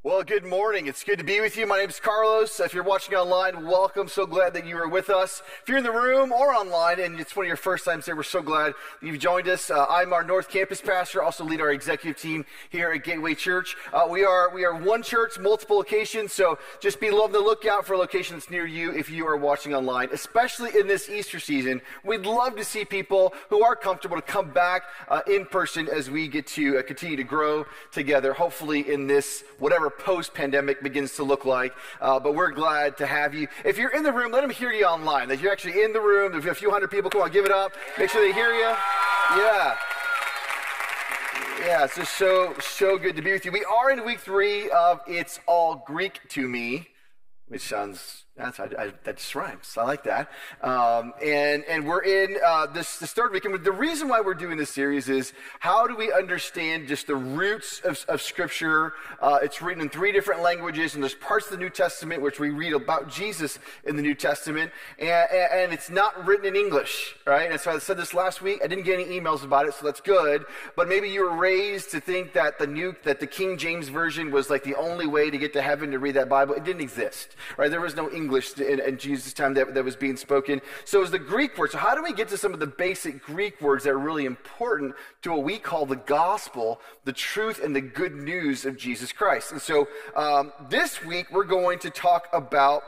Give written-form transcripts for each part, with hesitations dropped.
Well, good morning. It's good to be with you. My name is Carlos. If you're watching online, welcome. So glad that you are with us. If you're in the room or online and it's one of your first times here, we're so glad that you've joined us. I'm our North Campus pastor, also lead our executive team here at Gateway Church. We are one church, multiple locations, so just be on the lookout for locations near you if you are watching online, especially in this Easter season. We'd love to see people who are comfortable to come back in person as we get to continue to grow together, hopefully in this, whatever post-pandemic begins to look like, but we're glad to have you. If you're in the room, let them hear you online, that you're actually in the room. There's a few hundred people. Come on, give it up. Make sure they hear you. Yeah, it's just so good to be with you. We are in week 3 of It's All Greek to Me, which sounds, that just rhymes. I like that. And we're in this third week. And the reason why we're doing this series is how do we understand just the roots of Scripture? It's written in 3 different languages, and there's parts of the New Testament which we read about Jesus in the New Testament, and it's not written in English, right? And so I said this last week. I didn't get any emails about it, so that's good. But maybe you were raised to think that the King James Version was like the only way to get to heaven to read that Bible. It didn't exist, right? There was no English in Jesus' time that was being spoken. So it was the Greek word. So how do we get to some of the basic Greek words that are really important to what we call the gospel, the truth and the good news of Jesus Christ? And so this week we're going to talk about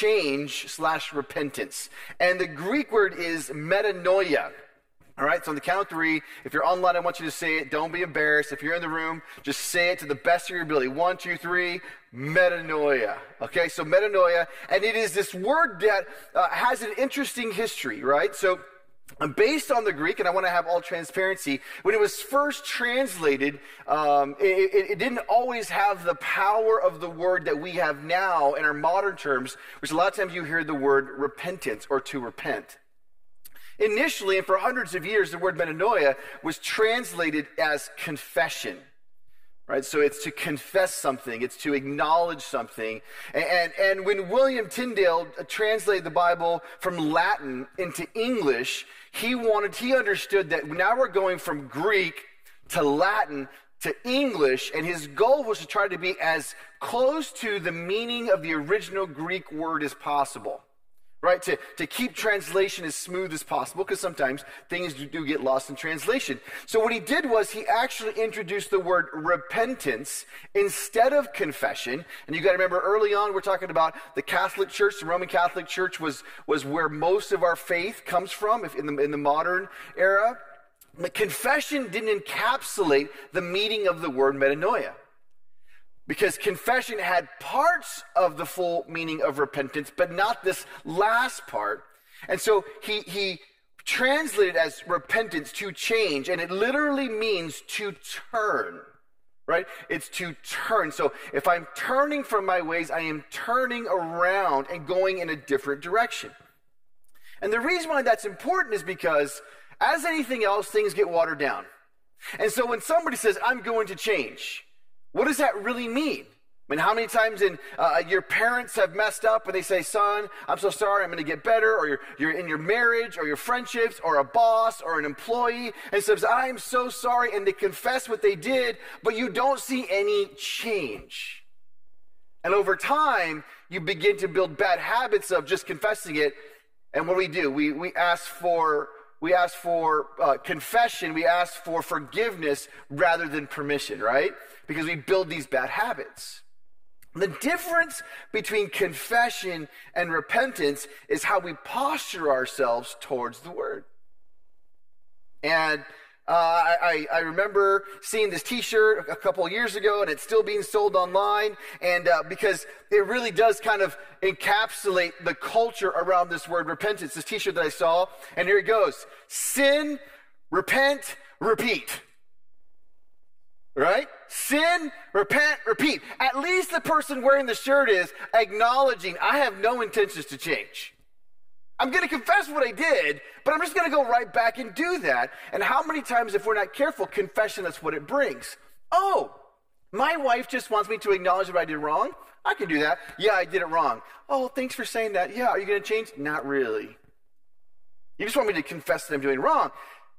change/repentance. And the Greek word is metanoia. All right, so on the count of 3, if you're online, I want you to say it. Don't be embarrassed. If you're in the room, just say it to the best of your ability. 1, 2, 3, metanoia. Okay, so metanoia, and it is this word that has an interesting history, right? So based on the Greek, and I want to have all transparency, when it was first translated, it didn't always have the power of the word that we have now in our modern terms, which a lot of times you hear the word repentance or to repent. Initially, and for hundreds of years, the word metanoia was translated as confession, right? So it's to confess something, it's to acknowledge something. And when William Tyndale translated the Bible from Latin into English, he understood that now we're going from Greek to Latin to English, and his goal was to try to be as close to the meaning of the original Greek word as possible. Right, to keep translation as smooth as possible, because sometimes things do get lost in translation. So what he did was he actually introduced the word repentance instead of confession. And you got to remember, early on, we're talking about the Catholic Church. The Roman Catholic Church was where most of our faith comes from in the modern era. But confession didn't encapsulate the meaning of the word metanoia, because confession had parts of the full meaning of repentance, but not this last part. And so he translated as repentance, to change, and it literally means to turn, right? It's to turn. So if I'm turning from my ways, I am turning around and going in a different direction. And the reason why that's important is because, as anything else, things get watered down. And so when somebody says, I'm going to change, what does that really mean? I mean, how many times your parents have messed up and they say, son, I'm so sorry, I'm going to get better, or you're in your marriage or your friendships or a boss or an employee and says, I'm so sorry, and they confess what they did, but you don't see any change. And over time, you begin to build bad habits of just confessing it, and what do? We ask for confession, we ask for forgiveness rather than permission, right? Because we build these bad habits. The difference between confession and repentance is how we posture ourselves towards the word. And I remember seeing this t-shirt a couple of years ago, and it's still being sold online, and because it really does kind of encapsulate the culture around this word repentance. This t-shirt that I saw, and here it goes: sin, repent, repeat. Right? Sin, repent, repeat. At least the person wearing the shirt is acknowledging, I have no intentions to change. I'm going to confess what I did, but I'm just going to go right back and do that. And how many times, if we're not careful, confession, that's what it brings. Oh, my wife just wants me to acknowledge that I did wrong. I can do that. Yeah, I did it wrong. Oh, thanks for saying that. Yeah, are you going to change? Not really. You just want me to confess that I'm doing wrong.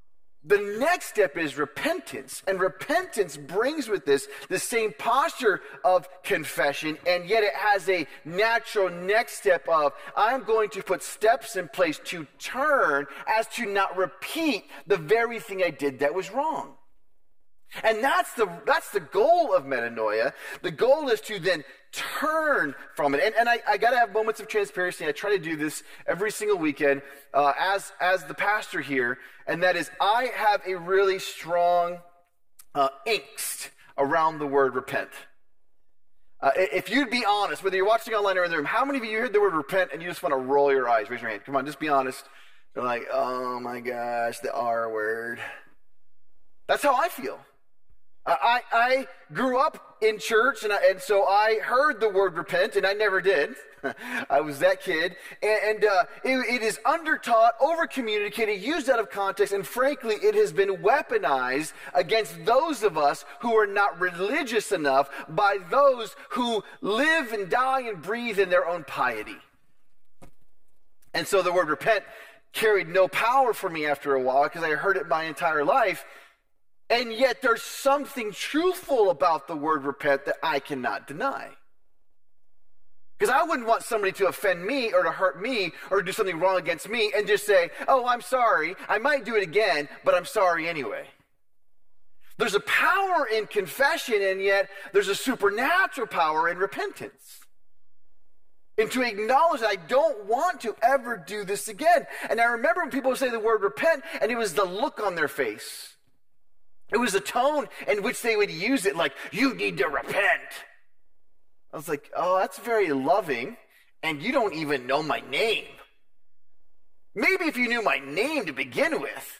the next step is repentance. And repentance brings with this the same posture of confession, and yet it has a natural next step of, I'm going to put steps in place to turn as to not repeat the very thing I did that was wrong. And that's the goal of metanoia. The goal is to then turn from it. And I got to have moments of transparency. I try to do this every single weekend as the pastor here. And that is, I have a really strong angst around the word repent. If you'd be honest, whether you're watching online or in the room, how many of you heard the word repent and you just want to roll your eyes? Raise your hand. Come on, just be honest. You're like, oh my gosh, the R word. That's how I feel. I grew up in church, and so I heard the word repent, and I never did. I was that kid. And it is undertaught, over-communicated, used out of context, and frankly, it has been weaponized against those of us who are not religious enough by those who live and die and breathe in their own piety. And so the word repent carried no power for me after a while because I heard it my entire life. And yet there's something truthful about the word repent that I cannot deny. Because I wouldn't want somebody to offend me or to hurt me or do something wrong against me and just say, oh, I'm sorry. I might do it again, but I'm sorry anyway. There's a power in confession, and yet there's a supernatural power in repentance. And to acknowledge that I don't want to ever do this again. And I remember when people would say the word repent, and it was the look on their face. It was the tone in which they would use it, like, you need to repent. I was like, oh, that's very loving, and you don't even know my name. Maybe if you knew my name to begin with.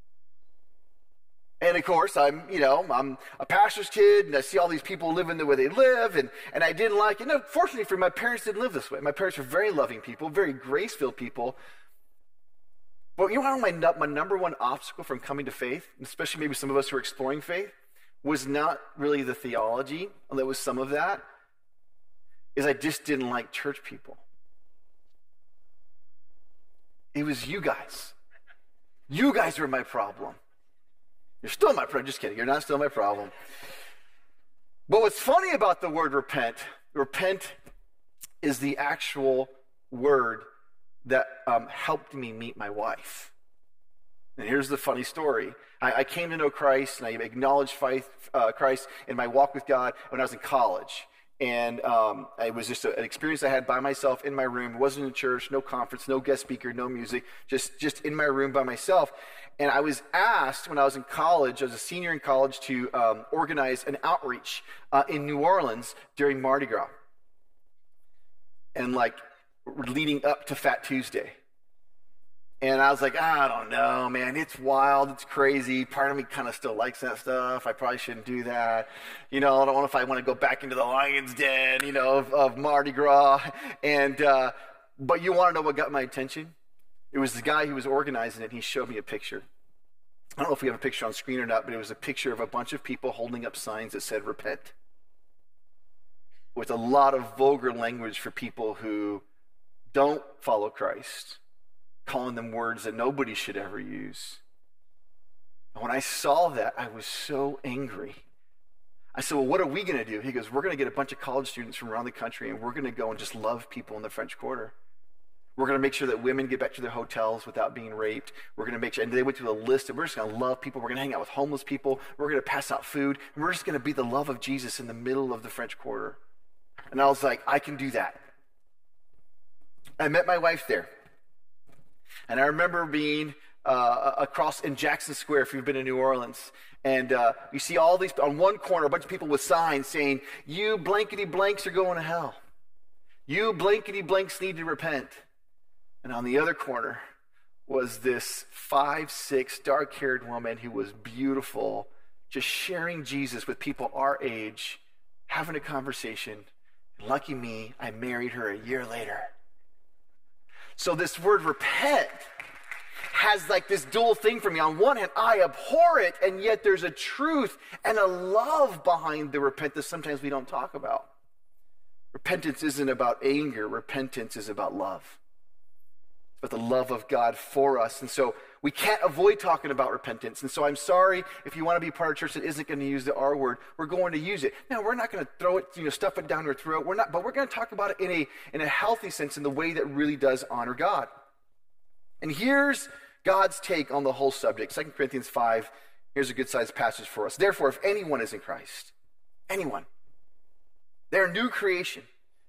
And of course, I'm a pastor's kid, and I see all these people living the way they live, and I didn't like it. No, fortunately for me, my parents didn't live this way. My parents were very loving people, very grace-filled people. But you know my number one obstacle from coming to faith, especially maybe some of us who are exploring faith, was not really the theology, although it was some of that, is I just didn't like church people. It was you guys. You guys were my problem. You're still my problem. Just kidding. You're not still my problem. But what's funny about the word repent is the actual word that helped me meet my wife. And here's the funny story. I came to know Christ, and I acknowledged Christ in my walk with God when I was in college. And it was just an experience I had by myself in my room. It wasn't in church, no conference, no guest speaker, no music, just in my room by myself. And I was asked when I was in college, I was a senior in college, to organize an outreach in New Orleans during Mardi Gras. And leading up to Fat Tuesday. And I was like, I don't know, man. It's wild. It's crazy. Part of me kind of still likes that stuff. I probably shouldn't do that. I don't know if I want to go back into the lion's den, of Mardi Gras. And but you want to know what got my attention? It was the guy who was organizing it. He showed me a picture. I don't know if we have a picture on screen or not, but it was a picture of a bunch of people holding up signs that said repent. With a lot of vulgar language for people who don't follow Christ, calling them words that nobody should ever use. And when I saw that, I was so angry. I said, well, what are we going to do? He goes, we're going to get a bunch of college students from around the country, and we're going to go and just love people in the French Quarter. We're going to make sure that women get back to their hotels without being raped. We're going to make sure, and they went through a list, and we're just going to love people. We're going to hang out with homeless people. We're going to pass out food, and we're just going to be the love of Jesus in the middle of the French Quarter. And I was like, I can do that. I met my wife there. And I remember being across in Jackson Square, if you've been to New Orleans. And you see all these, on one corner, a bunch of people with signs saying, you blankety blanks are going to hell. You blankety blanks need to repent. And on the other corner was this 5'6", dark-haired woman who was beautiful, just sharing Jesus with people our age, having a conversation. Lucky me, I married her a year later. So this word repent has this dual thing for me. On one hand, I abhor it, and yet there's a truth and a love behind the repent that sometimes we don't talk about. Repentance isn't about anger. Repentance is about love. but the love of God for us. And so we can't avoid talking about repentance. And so I'm sorry if you want to be part of a church that isn't going to use the R word. We're going to use it. Now, we're not going to throw it, stuff it down your throat. But we're going to talk about it in a healthy sense, in the way that really does honor God. And here's God's take on the whole subject. 2 Corinthians 5, here's a good-sized passage for us. Therefore, if anyone is in Christ, anyone, they're a new creation.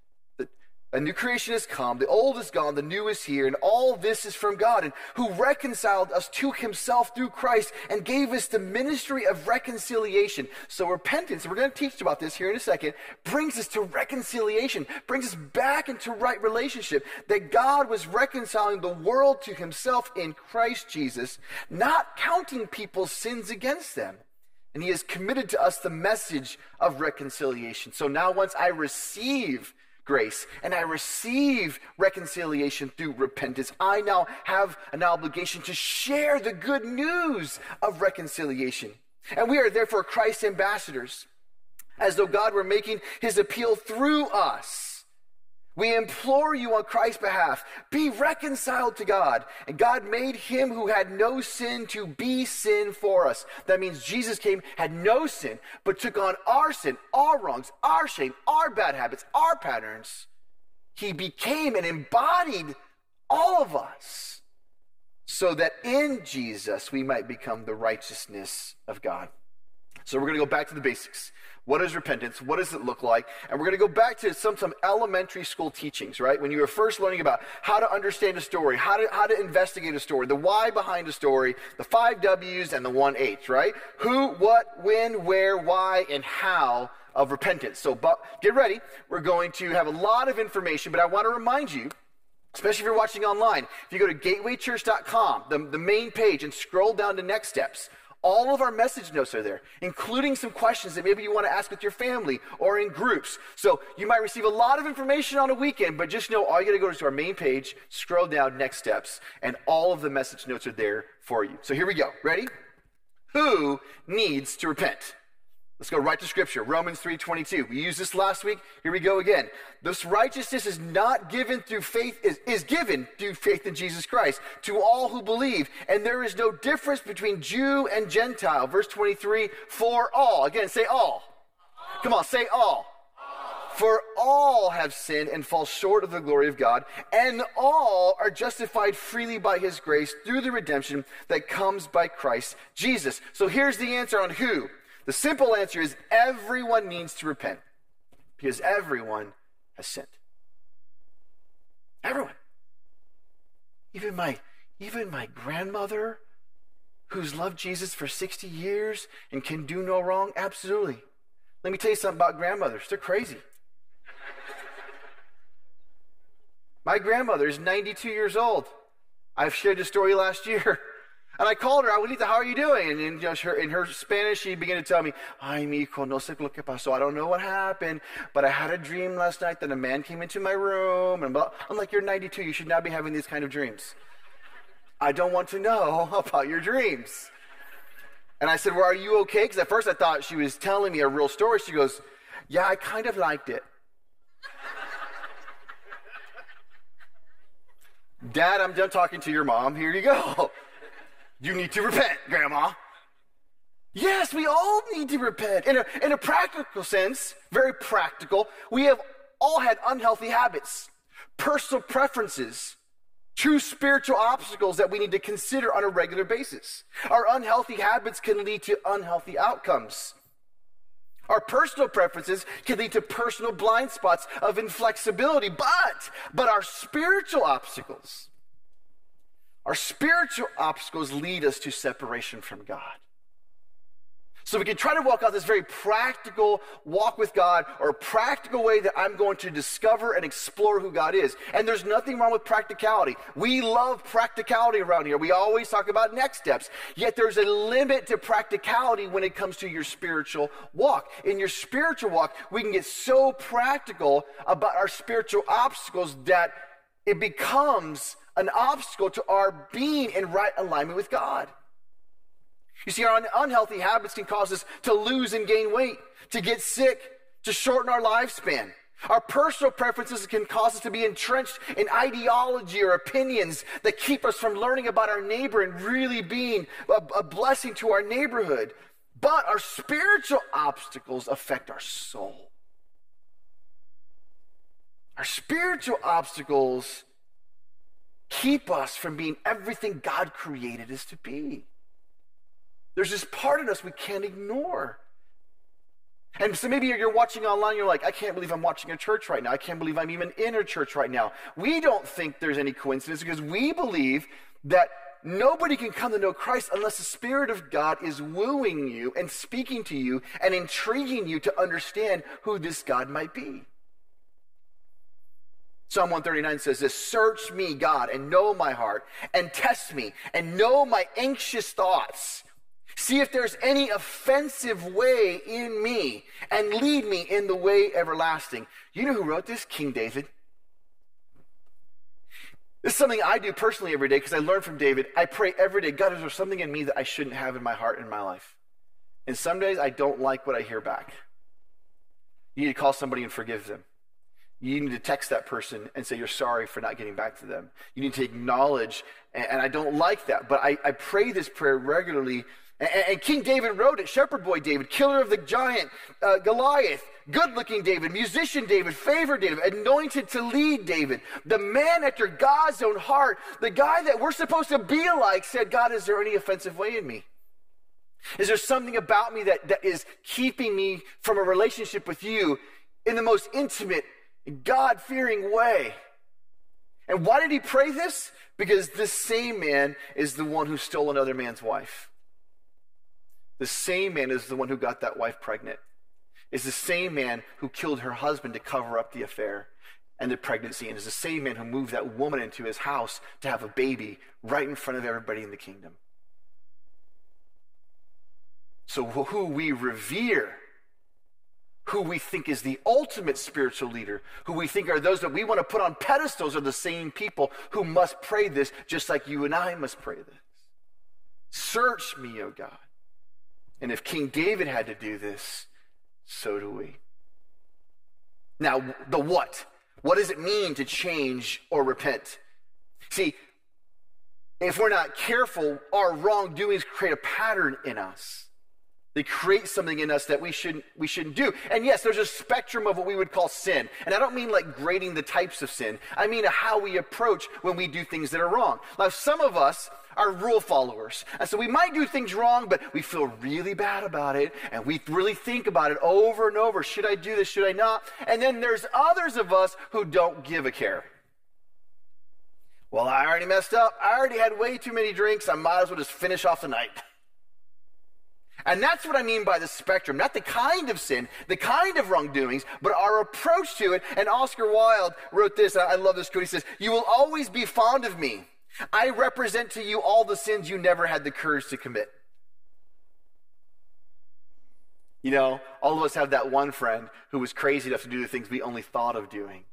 A new creation has come, the old is gone, the new is here, and all this is from God, and who reconciled us to himself through Christ and gave us the ministry of reconciliation. So repentance, and we're going to teach about this here in a second, brings us to reconciliation, brings us back into right relationship, that God was reconciling the world to himself in Christ Jesus, not counting people's sins against them. And he has committed to us the message of reconciliation. So now once I receive grace and I receive reconciliation through repentance, I now have an obligation to share the good news of reconciliation. And we are therefore Christ's ambassadors, as though God were making his appeal through us. We implore you on Christ's behalf, be reconciled to God. And God made him who had no sin to be sin for us. That means Jesus came, had no sin, but took on our sin, our wrongs, our shame, our bad habits, our patterns. He became and embodied all of us, so that in Jesus we might become the righteousness of God. So we're going to go back to the basics. What is repentance? What does it look like? And we're going to go back to some elementary school teachings, right? When you were first learning about how to understand a story, how to investigate a story, the why behind a story, the 5 W's and the 1 H, right? Who, what, when, where, why, and how of repentance. So get ready. We're going to have a lot of information, but I want to remind you, especially if you're watching online, if you go to gatewaychurch.com, the main page, and scroll down to Next Steps, all of our message notes are there, including some questions that maybe you want to ask with your family or in groups. So you might receive a lot of information on a weekend, but just know all you got to go is to our main page, scroll down, Next Steps, and all of the message notes are there for you. So here we go. Ready? Who needs to repent? Let's go right to Scripture. Romans 3:22. We used this last week. Here we go again. This righteousness is not given through faith, is given through faith in Jesus Christ to all who believe. And there is no difference between Jew and Gentile. Verse 23, for all. Again, say all. Come on, say all. For all have sinned and fall short of the glory of God, and all are justified freely by his grace through the redemption that comes by Christ Jesus. So here's the answer on who. The simple answer is everyone needs to repent, because everyone has sinned. Everyone. Even my grandmother, who's loved Jesus for 60 years and can do no wrong, absolutely. Let me tell you something about grandmothers. They're crazy. My grandmother is 92 years old. I've shared this story last year. And I called her, Abuelita, how are you doing? And in her Spanish, she began to tell me, ay, mijo, no sé lo que pasó. I don't know what happened, but I had a dream last night that a man came into my room. And I'm like, you're 92. You should not be having these kind of dreams. I don't want to know about your dreams. And I said, well, are you okay? Because at first I thought she was telling me a real story. She goes, yeah, I kind of liked it. Dad, I'm done talking to your mom. Here you go. You need to repent, Grandma. Yes, we all need to repent. In a practical sense, very practical, we have all had unhealthy habits, personal preferences, true spiritual obstacles that we need to consider on a regular basis. Our unhealthy habits can lead to unhealthy outcomes. Our personal preferences can lead to personal blind spots of inflexibility, but our spiritual obstacles lead us to separation from God. So we can try to walk out this very practical walk with God, or a practical way that I'm going to discover and explore who God is. And there's nothing wrong with practicality. We love practicality around here. We always talk about next steps. Yet there's a limit to practicality when it comes to your spiritual walk. In your spiritual walk, we can get so practical about our spiritual obstacles that it becomes an obstacle to our being in right alignment with God. You see, our unhealthy habits can cause us to lose and gain weight, to get sick, to shorten our lifespan. Our personal preferences can cause us to be entrenched in ideology or opinions that keep us from learning about our neighbor and really being a blessing to our neighborhood. But our spiritual obstacles affect our soul. Our spiritual obstacles keep us from being everything God created us to be. There's this part of us we can't ignore. And so maybe you're watching online, you're like, I can't believe I'm watching a church right now. I can't believe I'm even in a church right now. We don't think there's any coincidence because we believe that nobody can come to know Christ unless the Spirit of God is wooing you and speaking to you and intriguing you to understand who this God might be. Psalm 139 says this, search me, God, and know my heart, and test me, and know my anxious thoughts. See if there's any offensive way in me, and lead me in the way everlasting. You know who wrote this? King David. This is something I do personally every day because I learn from David. I pray every day, God, is there something in me that I shouldn't have in my heart and in my life? And some days I don't like what I hear back. You need to call somebody and forgive them. You need to text that person and say you're sorry for not getting back to them. You need to acknowledge, and I don't like that, but I pray this prayer regularly. And King David wrote it, shepherd boy David, killer of the giant, Goliath, good-looking David, musician David, favored David, anointed to lead David, the man after God's own heart, the guy that we're supposed to be like, said, God, is there any offensive way in me? Is there something about me that is keeping me from a relationship with you in the most intimate, God-fearing way? And why did he pray this? Because this same man is the one who stole another man's wife. The same man is the one who got that wife pregnant. Is the same man who killed her husband to cover up the affair and the pregnancy, and is the same man who moved that woman into his house to have a baby right in front of everybody in the kingdom. So who we revere, who we think is the ultimate spiritual leader, who we think are those that we want to put on pedestals, are the same people who must pray this just like you and I must pray this. Search me, O God. And if King David had to do this, so do we. Now, the what? What does it mean to change or repent? See, if we're not careful, our wrongdoings create a pattern in us. They create something in us that we shouldn't do. And yes, there's a spectrum of what we would call sin. And I don't mean like grading the types of sin. I mean how we approach when we do things that are wrong. Now, some of us are rule followers. And so we might do things wrong, but we feel really bad about it. And we really think about it over and over. Should I do this? Should I not? And then there's others of us who don't give a care. Well, I already messed up. I already had way too many drinks. I might as well just finish off the night. And that's what I mean by the spectrum, not the kind of sin, the kind of wrongdoings, but our approach to it. And Oscar Wilde wrote this, I love this quote. He says, "You will always be fond of me. I represent to you all the sins you never had the courage to commit." You know, all of us have that one friend who was crazy enough to do the things we only thought of doing.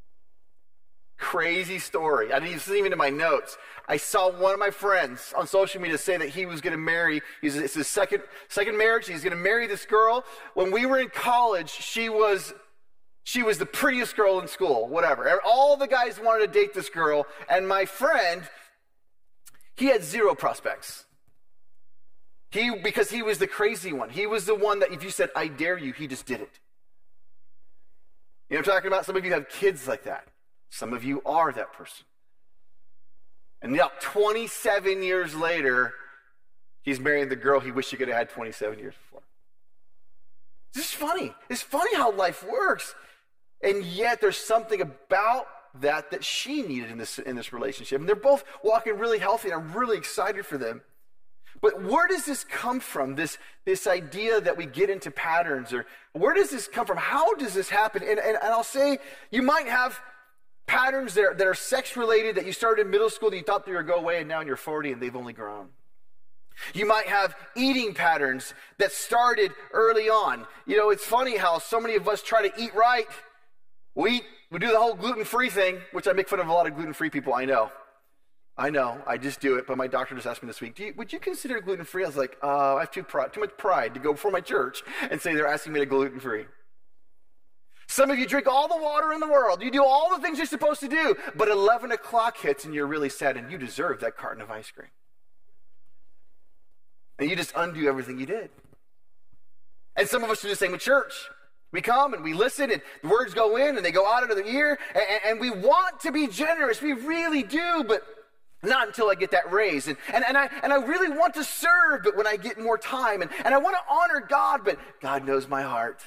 Crazy story. I didn't even see it in my notes. I saw one of my friends on social media say that he was going to marry, it's his second marriage. He's going to marry this girl. When we were in college, she was the prettiest girl in school, whatever. All the guys wanted to date this girl, and my friend, he had zero prospects. Because he was the crazy one. He was the one that if you said, "I dare you," he just did it. You know what I'm talking about? Some of you have kids like that. Some of you are that person. And now, 27 years later, he's marrying the girl he wished he could have had 27 years before. This is funny. It's funny how life works. And yet there's something about that she needed in this relationship. And they're both walking really healthy, and I'm really excited for them. But where does this come from, this idea that we get into patterns? Or where does this come from? How does this happen? And I'll say, you might have patterns that are sex-related that you started in middle school that you thought they were going to go away, and now you're 40 and they've only grown. You might have eating patterns that started early on. You know, it's funny how so many of us try to eat right. We do the whole gluten-free thing, which I make fun of a lot of gluten-free people, I know. I just do it, but my doctor just asked me this week, would you consider gluten-free? I was like, I have too much pride to go before my church and say they're asking me to gluten-free. Some of you drink all the water in the world. You do all the things you're supposed to do, but 11 o'clock hits and you're really sad and you deserve that carton of ice cream. And you just undo everything you did. And some of us do the same with church. We come and we listen and the words go in and they go out into the ear and we want to be generous. We really do, but not until I get that raise. And I really want to serve, but when I get more time. And I want to honor God, but God knows my heart.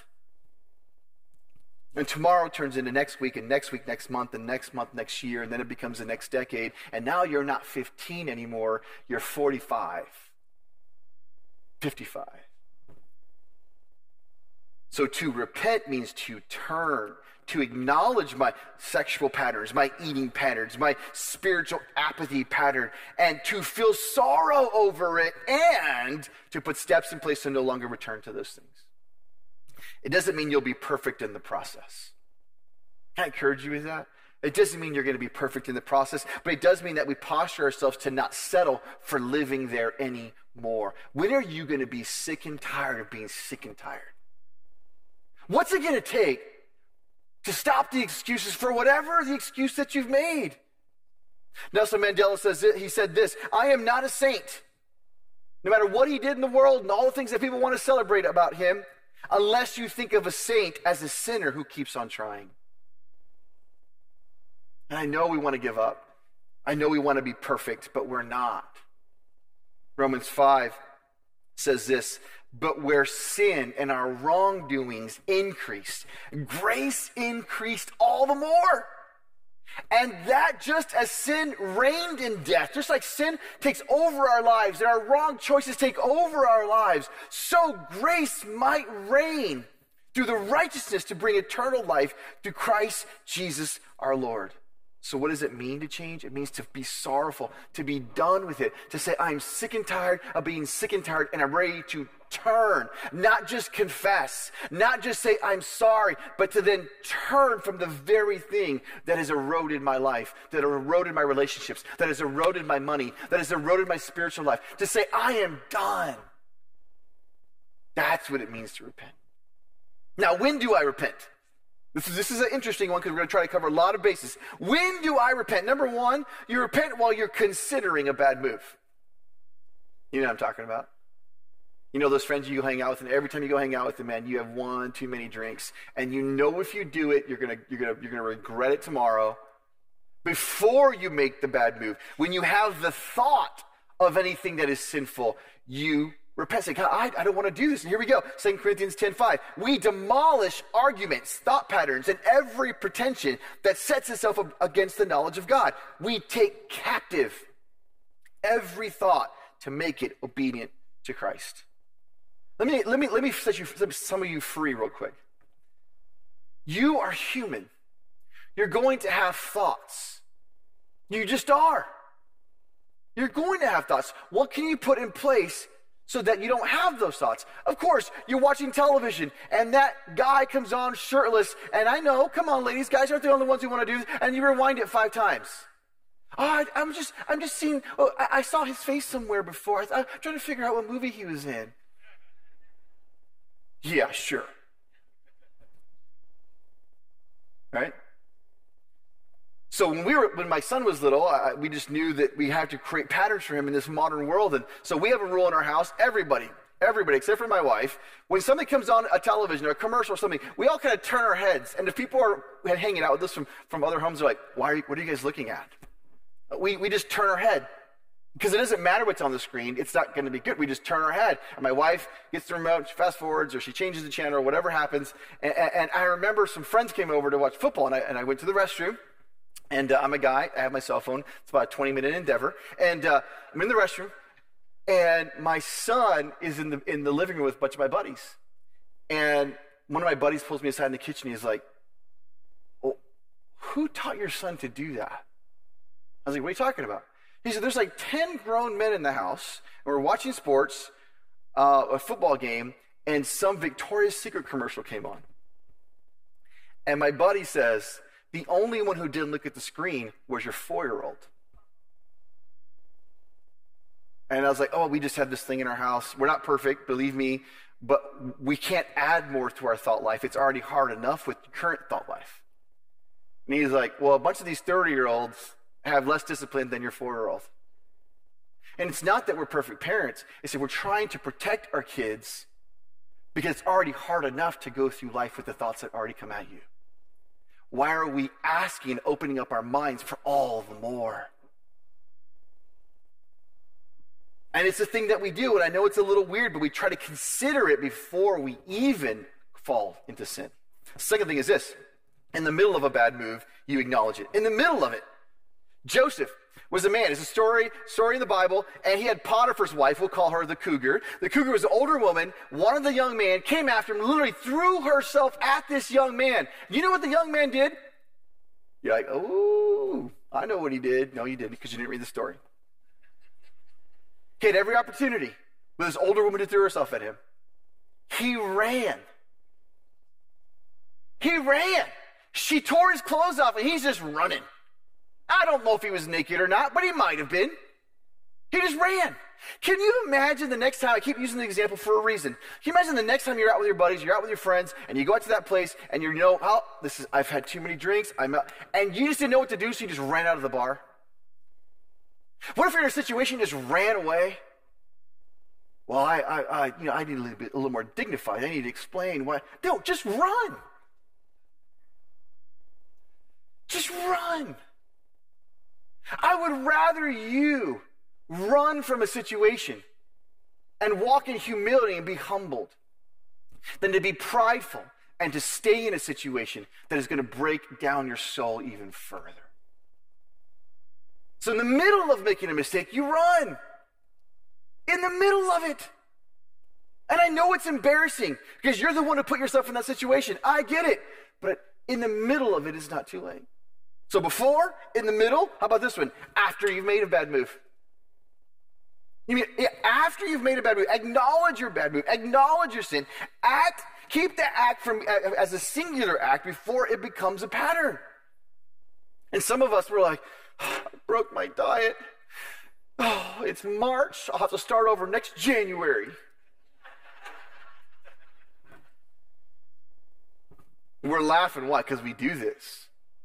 And tomorrow turns into next week, and next week, next month, and next month, next year, and then it becomes the next decade. And now you're not 15 anymore, you're 45, 55. So to repent means to turn, to acknowledge my sexual patterns, my eating patterns, my spiritual apathy pattern, and to feel sorrow over it, and to put steps in place to no longer return to those things. It doesn't mean you'll be perfect in the process. Can I encourage you with that? It doesn't mean you're going to be perfect in the process, but it does mean that we posture ourselves to not settle for living there anymore. When are you going to be sick and tired of being sick and tired? What's it going to take to stop the excuses for whatever the excuse that you've made? Nelson Mandela said this, I am not a saint. No matter what he did in the world and all the things that people want to celebrate about him, unless you think of a saint as a sinner who keeps on trying. And I know we want to give up. I know we want to be perfect, but we're not. Romans 5 says this, but where sin and our wrongdoings increased, grace increased all the more. And that just as sin reigned in death, just like sin takes over our lives and our wrong choices take over our lives, so grace might reign through the righteousness to bring eternal life through Christ Jesus our Lord. So what does it mean to change? It means to be sorrowful, to be done with it, to say, I'm sick and tired of being sick and tired, and I'm ready to turn, not just confess, not just say, I'm sorry, but to then turn from the very thing that has eroded my life, that has eroded my relationships, that has eroded my money, that has eroded my spiritual life, to say, I am done. That's what it means to repent. Now, when do I repent? This is an interesting one because we're going to try to cover a lot of bases. When do I repent? Number one, you repent while you're considering a bad move. You know what I'm talking about? You know those friends you hang out with, and every time you go hang out with them, man, you have one too many drinks, and you know if you do it, you're gonna regret it tomorrow. Before you make the bad move, when you have the thought of anything that is sinful, you repent. Say, God, I don't want to do this. And here we go. 2 Corinthians 10:5. We demolish arguments, thought patterns, and every pretension that sets itself up against the knowledge of God. We take captive every thought to make it obedient to Christ. Let me set some of you free real quick. You are human. You're going to have thoughts. You just are. You're going to have thoughts. What can you put in place so that you don't have those thoughts? Of course, you're watching television and that guy comes on shirtless, and I know, come on ladies, guys aren't the only ones who want to do this, and you rewind it 5 times. Oh, I'm just seeing, I saw his face somewhere before. I'm trying to figure out what movie he was in. Yeah, sure. Right? So when my son was little, we just knew that we had to create patterns for him in this modern world. And so we have a rule in our house, everybody except for my wife, when something comes on a television or a commercial or something, we all kind of turn our heads. And if people are hanging out with us from other homes, they're like, what are you guys looking at? We just turn our head. Because it doesn't matter what's on the screen, it's not going to be good. We just turn our head. And my wife gets the remote, she fast forwards, or she changes the channel, or whatever happens. And I remember some friends came over to watch football, and I went to the restroom. And I'm a guy, I have my cell phone. It's about a 20-minute endeavor. And I'm in the restroom, and my son is in the living room with a bunch of my buddies. And one of my buddies pulls me aside in the kitchen. He's like, well, who taught your son to do that? I was like, what are you talking about? He said, there's like 10 grown men in the house, and we're watching sports, a football game, and some Victoria's Secret commercial came on. And my buddy says, the only one who didn't look at the screen was your 4-year-old. And I was like, oh, we just have this thing in our house. We're not perfect, believe me. but we can't add more to our thought life. It's already hard enough with current thought life. And he's like, well, a bunch of these 30-year-olds have less discipline than your 4-year-old. And it's not that we're perfect parents. It's that we're trying to protect our kids because it's already hard enough to go through life with the thoughts that already come at you. Why are we asking and opening up our minds for all the more? And it's a thing that we do, and I know it's a little weird, but we try to consider it before we even fall into sin. The second thing is this. In the middle of a bad move, you acknowledge it. In the middle of it, Joseph was a man. It's a story in the Bible, and he had Potiphar's wife. We'll call her the cougar. The cougar was an older woman, wanted the young man, came after him, literally threw herself at this young man. You know what the young man did? You're like, oh, I know what he did. No, you didn't, because you didn't read the story. He had every opportunity with this older woman to throw herself at him. He ran. He ran. She tore his clothes off, and he's just running. I don't know if he was naked or not, but he might have been. He just ran. Can you imagine the next time, I keep using the example for a reason. Can you imagine the next time you're out with your buddies, you're out with your friends, and you go out to that place, and you know, oh, I've had too many drinks, and you just didn't know what to do, so you just ran out of the bar? What if you're in a situation you just ran away? Well, I need a little more dignified. I need to explain why. No, just run. Just run. I would rather you run from a situation and walk in humility and be humbled than to be prideful and to stay in a situation that is going to break down your soul even further. So in the middle of making a mistake, you run. In the middle of it. And I know it's embarrassing because you're the one who put yourself in that situation. I get it. But in the middle of it, it's not too late. So before, in the middle, how about this one? After you've made a bad move. You mean after you've made a bad move, acknowledge your bad move, acknowledge your sin, keep the act as a singular act before it becomes a pattern. And some of us were like, oh, I broke my diet. Oh, it's March. I'll have to start over next January. We're laughing. Why? Because we do this.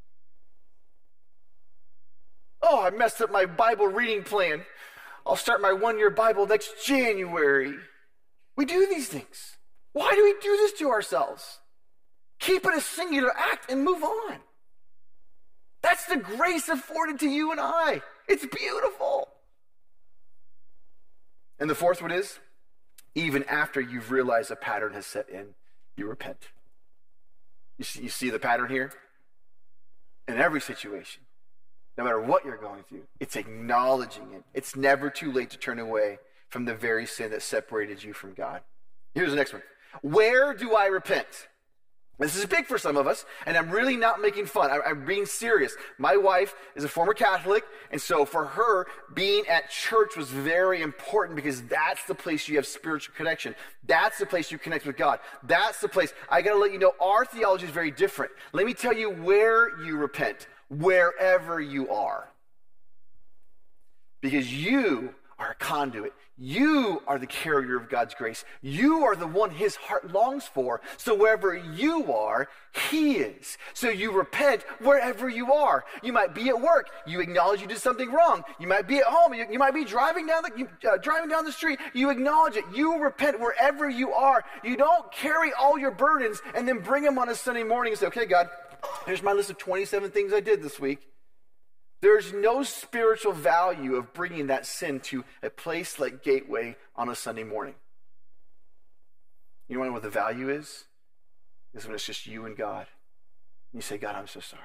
Oh, I messed up my Bible reading plan. I'll start my 1-year Bible next January. We do these things. Why do we do this to ourselves? Keep it a singular act and move on. That's the grace afforded to you and I. It's beautiful. And the fourth one is, even after you've realized a pattern has set in, you repent. You see the pattern here? In every situation, no matter what you're going through, it's acknowledging it. It's never too late to turn away from the very sin that separated you from God. Here's the next one. Where do I repent? This is big for some of us, and I'm really not making fun. I'm being serious. My wife is a former Catholic, and so for her, being at church was very important because that's the place you have spiritual connection. That's the place you connect with God. That's the place. I got to let you know, our theology is very different. Let me tell you where you repent, wherever you are. Because you are a conduit. You are the carrier of God's grace. You are the one his heart longs for. So wherever you are, he is. So you repent wherever you are. You might be at work. You acknowledge you did something wrong. You might be at home. You might be driving down the street. You acknowledge it. You repent wherever you are. You don't carry all your burdens and then bring them on a Sunday morning and say, okay, God, here's my list of 27 things I did this week. There's no spiritual value of bringing that sin to a place like Gateway on a Sunday morning. You know what the value is? Is when it's just you and God. And you say, God, I'm so sorry.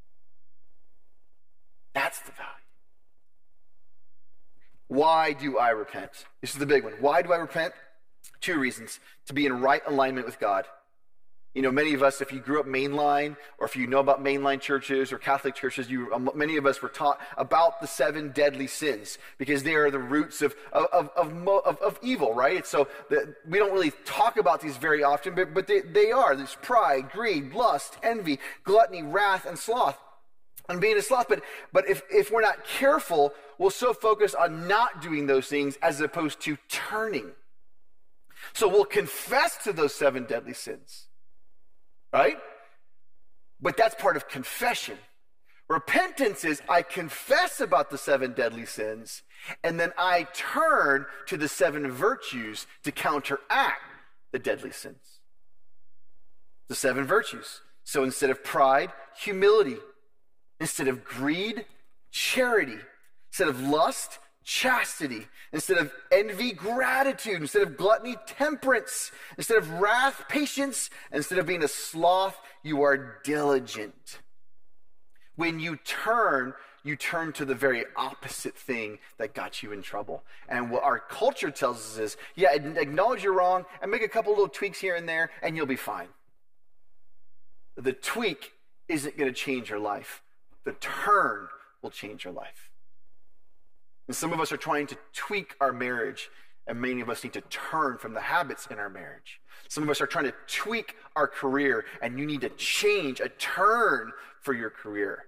That's the value. Why do I repent? This is the big one. Why do I repent? 2 reasons. To be in right alignment with God. You know, many of us, if you grew up mainline, or if you know about mainline churches or Catholic churches, many of us were taught about the 7 deadly sins because they are the roots of evil, right? So we don't really talk about these very often, but they are. There's pride, greed, lust, envy, gluttony, wrath, and sloth. And being a sloth, but if we're not careful, we'll so focus on not doing those things as opposed to turning. So we'll confess to those 7 deadly sins, right? But that's part of confession. Repentance is I confess about the 7 deadly sins, and then I turn to the 7 virtues to counteract the deadly sins. The 7 virtues. So instead of pride, humility. Instead of greed, charity. Instead of lust, chastity. Instead of envy, gratitude. Instead of gluttony, temperance. Instead of wrath, patience. Instead of being a sloth, you are diligent. When you turn to the very opposite thing that got you in trouble. And what our culture tells us is, yeah, acknowledge you're wrong and make a couple little tweaks here and there and you'll be fine. The tweak isn't going to change your life. The turn will change your life. And some of us are trying to tweak our marriage, and many of us need to turn from the habits in our marriage. Some of us are trying to tweak our career, and you need to change, a turn for your career.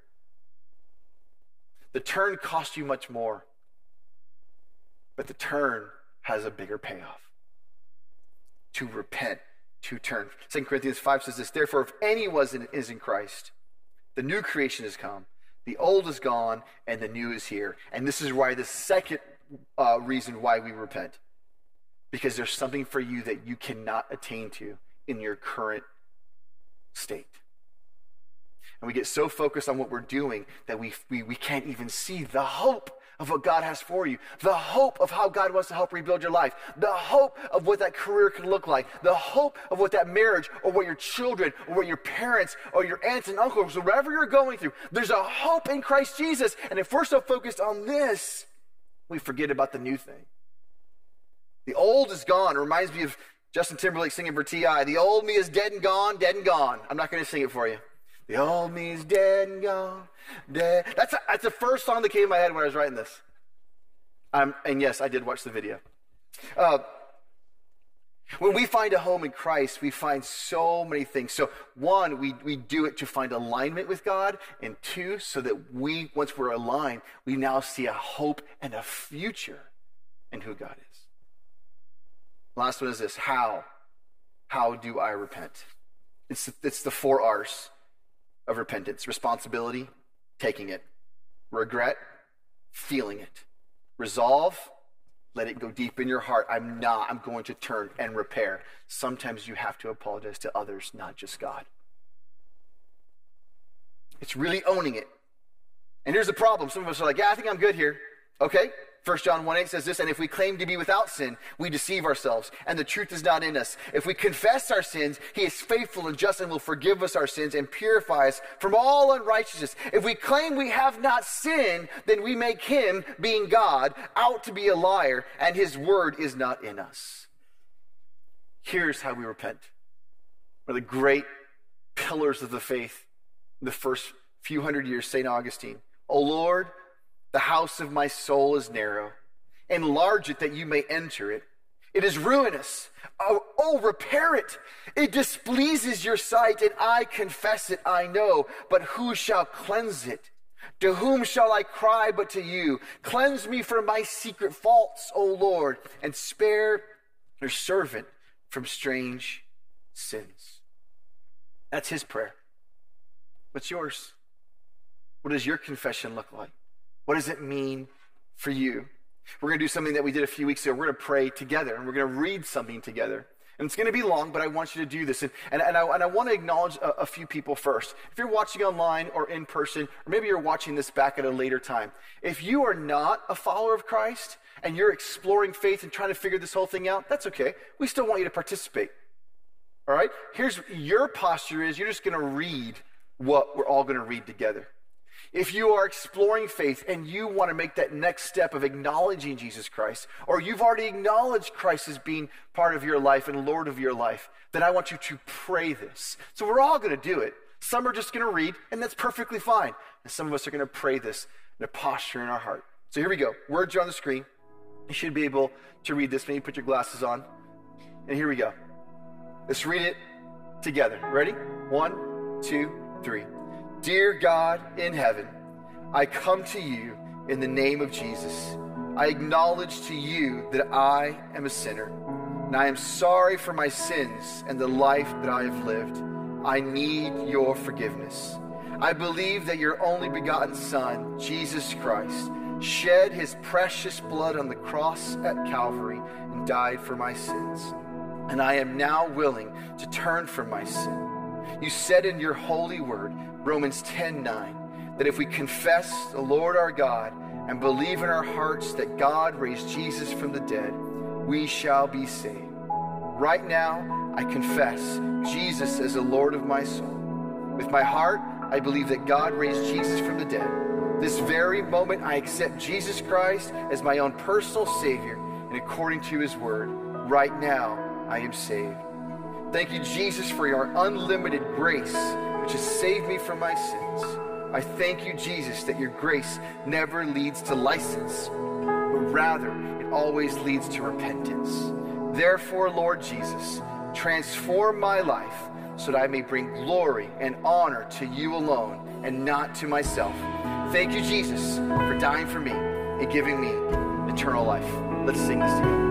The turn costs you much more, but the turn has a bigger payoff. To repent, to turn. 2 Corinthians 5 says this, therefore, if anyone is in Christ, the new creation has come, the old is gone, and the new is here. And this is why the second reason why we repent. Because there's something for you that you cannot attain to in your current state. And we get so focused on what we're doing that we can't even see the hope of what God has for you, the hope of how God wants to help rebuild your life, the hope of what that career could look like, the hope of what that marriage or what your children or what your parents or your aunts and uncles, whatever you're going through, there's a hope in Christ Jesus. And if we're so focused on this, we forget about the new thing. The old is gone. It reminds me of Justin Timberlake singing for T.I. The old me is dead and gone, dead and gone. I'm not going to sing it for you. The old me is dead and gone, dead. That's the first song that came in my head when I was writing this. And yes, I did watch the video. When we find a home in Christ, we find so many things. So one, we do it to find alignment with God. And two, so that once we're aligned, we now see a hope and a future in who God is. Last one is this, how? How do I repent? It's the 4 R's of repentance. Responsibility, taking it. Regret, feeling it. Resolve, let it go deep in your heart. I'm going to turn and repair. Sometimes you have to apologize to others, not just God. It's really owning it. And here's the problem. Some of us are like, yeah, I think I'm good here. Okay. 1 John 1:8 says this, and if we claim to be without sin, we deceive ourselves, and the truth is not in us. If we confess our sins, he is faithful and just and will forgive us our sins and purify us from all unrighteousness. If we claim we have not sinned, then we make him, being God, out to be a liar, and his word is not in us. Here's how we repent. One of the great pillars of the faith in the first few hundred years, St. Augustine. O Lord, the house of my soul is narrow. Enlarge it that you may enter it. It is ruinous. Oh, repair it. It displeases your sight, and I confess it, I know. But who shall cleanse it? To whom shall I cry but to you? Cleanse me from my secret faults, O Lord, and spare your servant from strange sins. That's his prayer. What's yours? What does your confession look like? What does it mean for you? We're going to do something that we did a few weeks ago. We're going to pray together, and we're going to read something together. And it's going to be long, but I want you to do this. And I want to acknowledge a few people first. If you're watching online or in person, or maybe you're watching this back at a later time, if you are not a follower of Christ and you're exploring faith and trying to figure this whole thing out, that's okay. We still want you to participate. All right? Here's your posture is you're just going to read what we're all going to read together. If you are exploring faith and you want to make that next step of acknowledging Jesus Christ, or you've already acknowledged Christ as being part of your life and Lord of your life, then I want you to pray this. So we're all going to do it. Some are just going to read, and that's perfectly fine. And some of us are going to pray this in a posture in our heart. So here we go. Words are on the screen. You should be able to read this. Maybe put your glasses on. And here we go. Let's read it together. Ready? 1, 2, 3. Dear God in heaven, I come to you in the name of Jesus. I acknowledge to you that I am a sinner. and I am sorry for my sins and the life that I have lived. I need your forgiveness. I believe that your only begotten Son, Jesus Christ, shed his precious blood on the cross at Calvary and died for my sins. And I am now willing to turn from my sin. You said in your holy word, Romans 10:9, that if we confess the Lord our God and believe in our hearts that God raised Jesus from the dead, we shall be saved. Right now, I confess Jesus as the Lord of my soul. With my heart, I believe that God raised Jesus from the dead. This very moment, I accept Jesus Christ as my own personal Savior, and according to his word, right now, I am saved. Thank you, Jesus, for your unlimited grace, which has saved me from my sins. I thank you, Jesus, that your grace never leads to license, but rather it always leads to repentance. Therefore, Lord Jesus, transform my life so that I may bring glory and honor to you alone and not to myself. Thank you, Jesus, for dying for me and giving me eternal life. Let's sing this together.